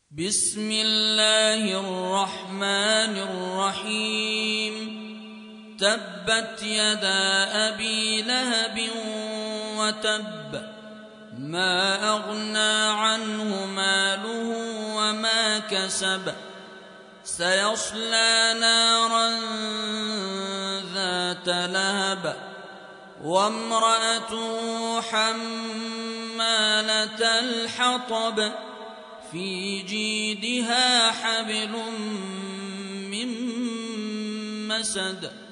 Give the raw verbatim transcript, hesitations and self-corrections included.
بسم الله الرحمن الرحيم تبت يدا أبي لهب وتب ما أغنى عنه ماله وما كسب سيصلى نارا ذات لهب وامرأته حمالة الحطب في جيدها حبل من مسد